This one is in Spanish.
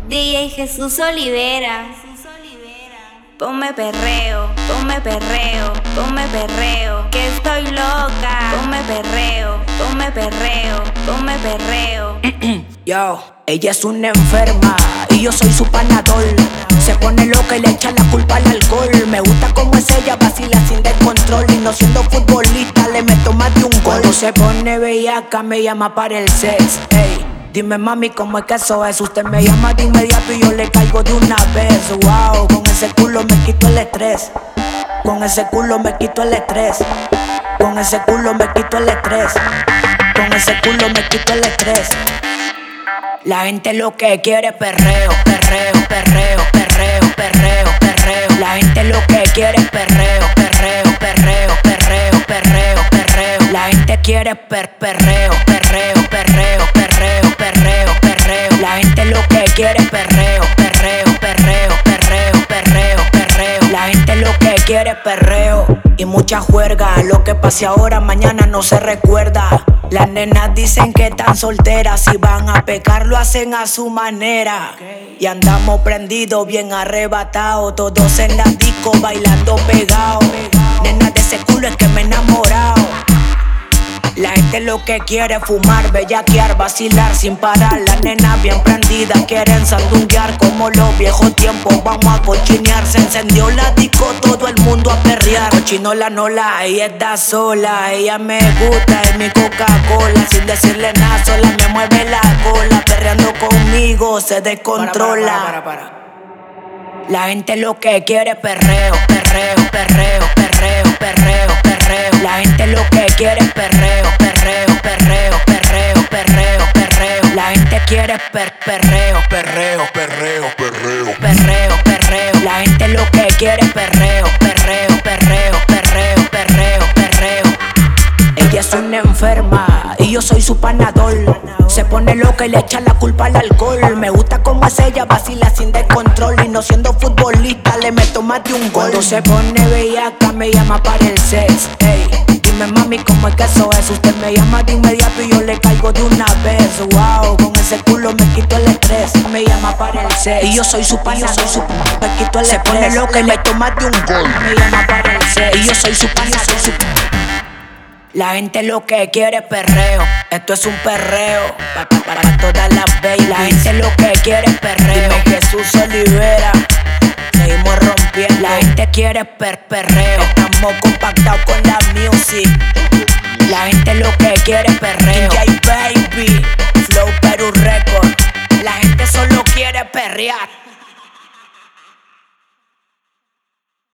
DJ Jesús Olivera. Ponme perreo, ponme perreo, ponme perreo, que estoy loca. Ponme perreo, ponme perreo, ponme perreo. Yo, ella es una enferma y yo soy su panadol. Se pone loca y le echa la culpa al alcohol. Me gusta como es ella, vacila sin descontrol. Y no siendo futbolista le meto más de un gol. Cuando se pone bellaca me llama para el sex. Ey, dime mami cómo es que eso es. Usted me llama de inmediato y yo le caigo de una vez. Wow, con ese culo me quito el estrés. Con ese culo me quito el estrés. Con ese culo me quito el estrés. Con ese culo me quito el estrés. La gente lo que quiere es perreo, perreo, perreo, perreo, perreo, perreo. La gente lo que quiere es perreo, perreo, perreo, perreo, perreo, perreo. La gente quiere perreo, perreo, perreo, perreo, perreo, perreo. La gente lo que quiere es perreo, perreo, perreo, perreo, perreo, perreo. La gente lo que quiere es perreo y mucha juerga. Lo que pase ahora, mañana no se recuerda. Las nenas dicen que están solteras. Si van a pecar lo hacen a su manera. Y andamos prendidos, bien arrebatados. Todos en la disco bailando pegados. Nenas de ese culo es que me he enamorado. La gente lo que quiere es fumar, bellaquear, vacilar sin parar. Las nenas bien prendidas quieren sandunguear como los viejos tiempos. Vamos a cochinear, se encendió la disco, todo el mundo a perrear. Cochinola nola, ella está sola. Ella me gusta, es mi Coca-Cola. Sin decirle nada, sola me mueve la cola. Perreando conmigo se descontrola. La gente lo que quiere es perreo, perreo, perreo, perreo, perreo, perreo. La gente lo que quiere es perreo, perreo, perreo, perreo, perreo, perreo. La gente quiere perreo, Perreo, perreo, perreo. perreo, perreo. La gente lo que quiere es perreo, perreo, perreo, perreo, perreo, perreo. Ella es una enferma y yo soy su panadol. Se pone loca y le echa la culpa al alcohol. Me gusta como es ella, vacila sin descontrol. Y no siendo futbolista le meto más de un gol. Cuando se pone bellaca me llama para el sex. Ey, dime mami cómo es que eso es. Usted me llama de inmediato y yo le caigo de una vez. Wow, con ese culo me quito el estrés. Me llama para el sex y yo soy su pana, soy su pana. Me quito el estrés. Se pone loca y le meto más de un gol. Me llama para el sex y yo soy su pana, soy su pana. La gente lo que quiere es perreo. Esto es un perreo para todas las baby. La gente lo que quiere es perreo. Dime Jesús Olivera. Seguimos rompiendo. La gente quiere perreo. Estamos compactados con la music. La gente lo que quiere es perreo. DJ Baby, Flow Perú Record. La gente solo quiere perrear.